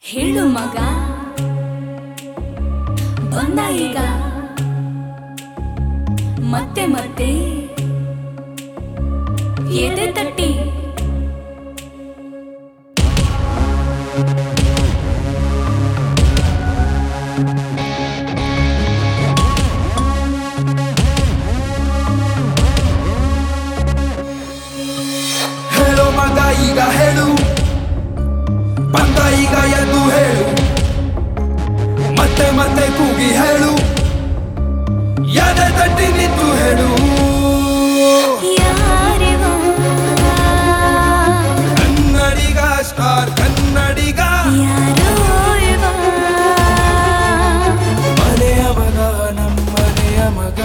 ಹೇಳು ಮಗ ಬಂದ ಈಗ ಮತ್ತೆ ಮತ್ತೆ ಎದೆ ತಟ್ಟಿ ಹೇಳು ಮಗ ಈಗ ಹೇಳು ಬಂದ ಈಗ ಎಂದು ಹೇಳು ಮತ್ತೆ ಮತ್ತೆ ಕೂಗಿ ಹೇಳು ಎದೆ ತಟ್ಟಿ ನಿಂತು ಹೇಳು ಕನ್ನಡಿಗ ಸ್ಟಾರ್ ಕನ್ನಡಿಗ ಮನೆಯ ಮಗ ನಮ್ಮನೆಯ ಮಗ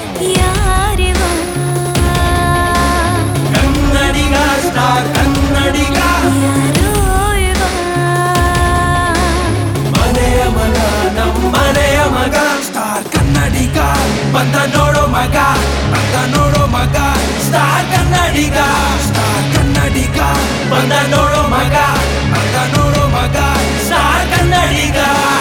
ಕನ್ನಡಿಗ ಸ್ಟಾರ್ ಕನ್ನಡಿಗ ಮನೆಯ ಮಗ ನಮ್ಮನೆಯ ಮಗ ಸ್ಟಾರ್ ಕನ್ನಡಿಗ ಬಂದ ನೋಡೋ ಮಗ ಬಂದ ನೋಡೋ ಮಗ ಸ್ಟಾರ್ ಕನ್ನಡಿಗ ಬಂದ ನೋಡೋ ಮಗ ಬಂದ ನೋಡೋ ಮಗ ಸ್ಟಾರ್ ಕನ್ನಡಿಗ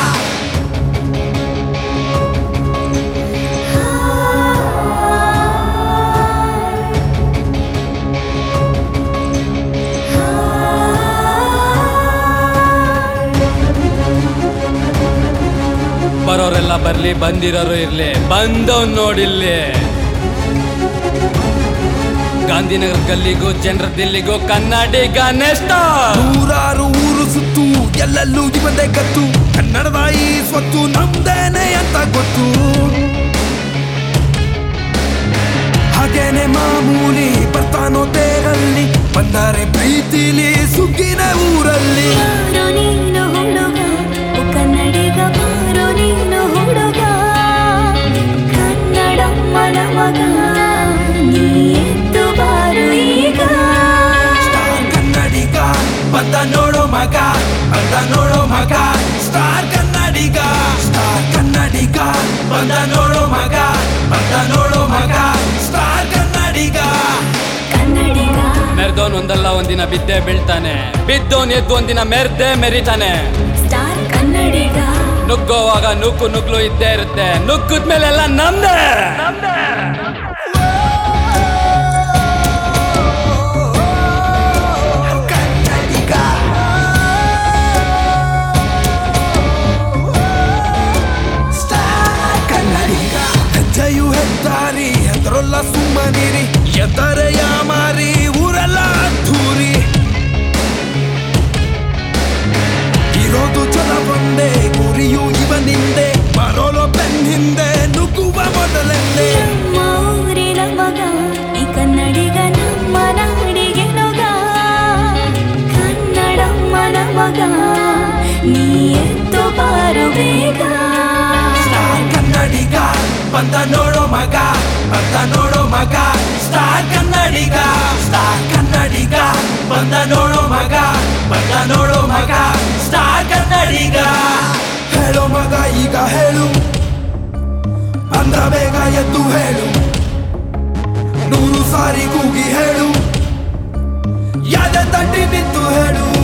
ಬರೋರೆಲ್ಲ ಬರ್ಲಿ ಬಂದಿರೋರು ಇರ್ಲಿ ಬಂದವ್ ನೋಡಿಲ್ಲಿ ಗಾಂಧಿನಗರ ಗಲ್ಲಿಗೂ ಜನರ ದಿಲ್ಲಿಗೂ ಕನ್ನಡಿಗನೇ ಸ್ಟಾರ್. ನೂರಾರು ಊರು ಸುತ್ತು ಎಲ್ಲೆಲ್ಲೂ ಇವಂದೇ ಗತ್ತು ಕನ್ನಡದ ಈ ಸ್ವತ್ತು ನಮ್ದೇನೆ ಅಂತ ಗೊತ್ತು ಹಾಗೇನೆ ಮಾಮೂಲಿ ಬರ್ತಾನೋ ತೇರಲ್ಲಿ ಬಂದರೆ ಪ್ರೀತಿಲಿ ಸುಗ್ಗಿನ ಊರಲ್ಲಿ ಕನ್ನಡಿಗ ಬಾರೋ ನೀನು ಹುಡುಗ ಕನ್ನಡಮ್ಮನ ಮಗ ನೀ ಎದ್ದು ಬಾರು ಈಗ ಸ್ಟಾರ್ ಕನ್ನಡಿಗ ಬಂದ ನೋಡೋ ಮಗ ಬಂದ ನೋಡೋ ಮಗ ಸ್ಟಾರ್ ಕನ್ನಡಿಗ ಬಂದ ನೋಡೋ ಮಗ ಬಂದ ನೋಡೋ ಮಗ ಸ್ಟಾರ್ ಕನ್ನಡಿಗ ಮೆರ್ದೋನ್ ಒಂದಲ್ಲ ಒಂದಿನ ಬಿದ್ದೇ ಬೀಳ್ತಾನೆ ಬಿದ್ದೋನ್ ಎದ್ದು ಒಂದಿನ ಮೆರ್ದೇ ಮೆರಿತಾನೆ ಸ್ಟಾರ್ ಕನ್ನಡಿಗ ನುಗ್ಗೋವಾಗ ನುಗ್ಲು ಇದ್ದೇ ಇರುತ್ತೆ ನುಗ್ಗಿದ್ಮೇಲೆಲ್ಲ ನಮ್ದೇ ಹೆಜ್ಜೆಯು ಹೆದ್ದಾರಿ ಎದರೊಲ್ಲ ಸುಮ್ಮನಿರಿ ಎದ್ದರೆಯ ಮಾರಿ ಊರೆಲ್ಲ ಅದ್ದೂರಿ ಇರೋದು ಜನ ಬಂದೆ ಗುರಿಯು ಇವನಿಂದೆ ಬರೋಲೋ ಬೆನ್ ಹಿಂದೆ ನುಗ್ಗುವ ಮೊದಲೆಂದೆ ನಮ್ಮ ಊರಿನ ಮಗ ಈ ಕನ್ನಡಿಗ ನಮ್ಮ ನಾಡಿಗೆ ನೊಗ ಕನ್ನಡಮ್ಮನ ಮಗ ನೀ ಎದ್ದು ಬಾರು ಬೇಗ ಕನ್ನಡಿಗ ಬಂದ ನೋಡೋ ಮಗ ಬಂದ ನೋಡೋ ಮಗ ಸ್ಟಾರ್ ಕನ್ನಡಿಗ ಬಂದ ನೋಡೋ ಮಗ ಬಂದ ನೋಡೋ ಮಗ ಸ್ಟಾರ್ ಕನ್ನಡಿಗ ಹೇಳೋ ಮಗ ಈಗ ಹೇಳು ಬಂದ ಬೇಗ ಎದ್ದು ಹೇಳು 100 ಸಾರಿ ಕೂಗಿ ಹೇಳು ಎದೆ ತಟ್ಟಿ ನಿಂತು ಹೇಳು